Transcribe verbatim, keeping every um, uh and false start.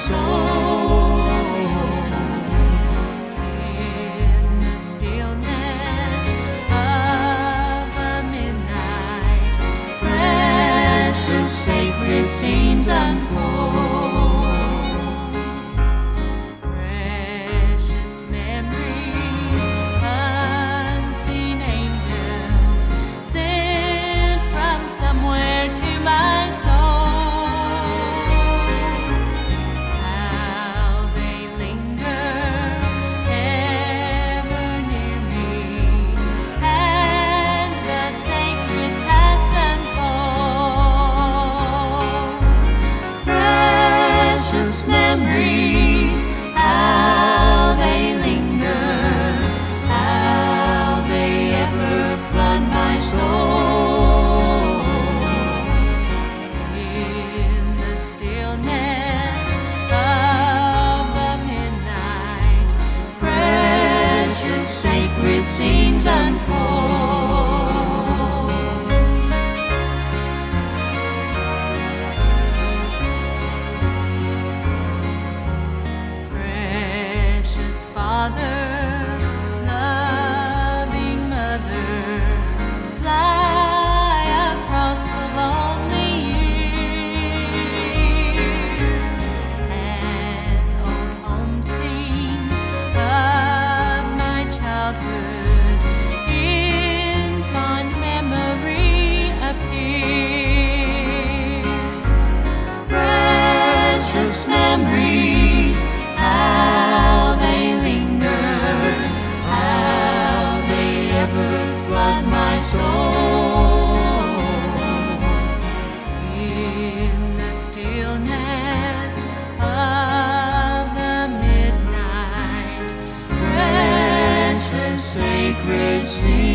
soul. In the stillness of the midnight, precious sacred scenes unfold. Precious memories, unseen angels sent from somewhere to my soul. Memories, how they linger, how they ever flood my soul. In the stillness of the midnight, precious sacred scenes unfold. Father, loving mother, fly across the lonely years, and old home scenes of my childhood in fond memory appear. Precious memories, how they linger, how they ever flood my soul. In the stillness of the midnight, precious sacred sea.